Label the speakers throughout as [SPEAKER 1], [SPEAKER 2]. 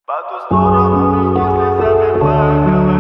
[SPEAKER 1] По ту сторону реки слезами плакала.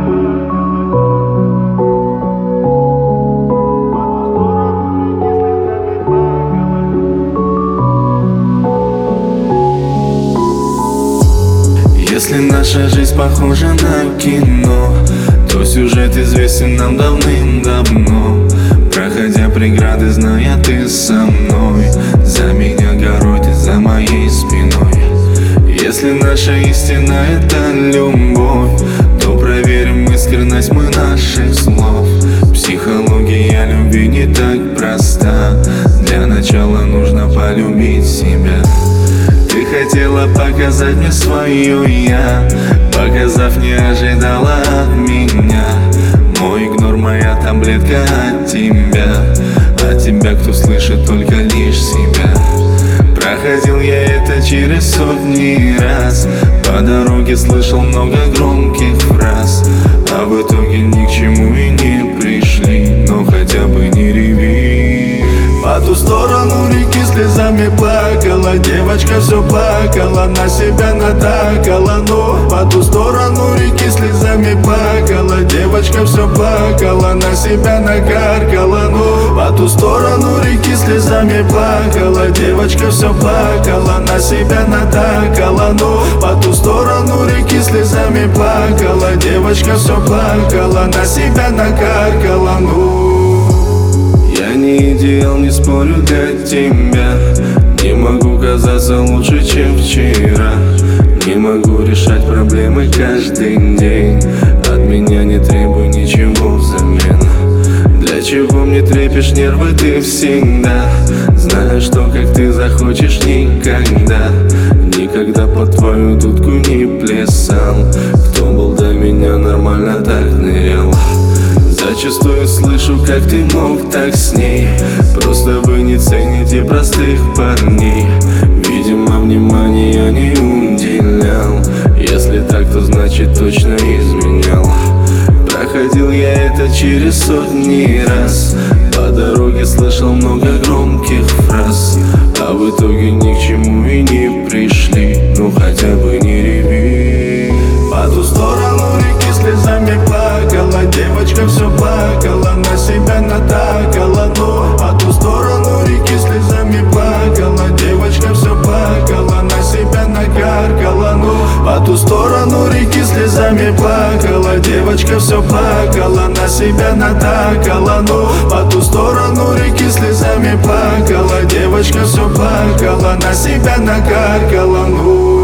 [SPEAKER 2] Если наша жизнь похожа на кино, то сюжет известен нам давным-давно. Проходя преграды, зная ты со мной, за меня горой, ты за моей спиной. Если наша истина — это любовь, то проверим искренность мы наших слов. Психология любви не так проста. Для начала нужно полюбить себя. Ты хотела показать мне свое я, показав, не ожидала от меня. Мой игнор, моя таблетка от тебя. От тебя, кто слышит только лишь себя. Проходил я это через сотни раз. По дороге слышал много громких фраз, а в итоге ни к чему и не пришли. Но хотя бы не реви.
[SPEAKER 1] По ту сторону реки слезами плакала. Девочка все плакала, на себя натакала. Но по ту сторону реки слезами плакала. Девочка все плакала, на себя накаркала. Но по ту сторону реки слезами плакала. Девочка все плакала, на себя натакала. Но по ту сторону реки слезами плакала. Девочка все плакала, на себя накаркала.
[SPEAKER 2] Я не идеал, не спорю для тебя. Не могу казаться лучше, чем вчера. Не могу решать проблемы каждый день. От меня не требуй ничего взамен. Для чего мне трепишь нервы ты всегда, зная, что как ты захочешь никогда. Никогда под твою дудку не плясал. Кто был до меня, нормально так нырял. Зачастую слышу, как ты мог так с ней. Просто вы не цените простых парней. Видимо, внимания я не уделял. Если так, то значит точно изменял. Проходил я это через сотни раз. По дороге слышал много громких фраз, а в итоге ни к чему и не пришли. Ну хотя бы не реви.
[SPEAKER 1] По ту сторону реки слезами плакала. Девочка все плакала, на себя натакала. Но по ту сторону реки слезами плакала. Девочка все плакала, на себя накаркала. Но по ту сторону реки слезами плакала. Девочка все плакала, на себя натакала. Но по ту сторону реки слезами плакала. Девочка все плакала, на себя накаркала.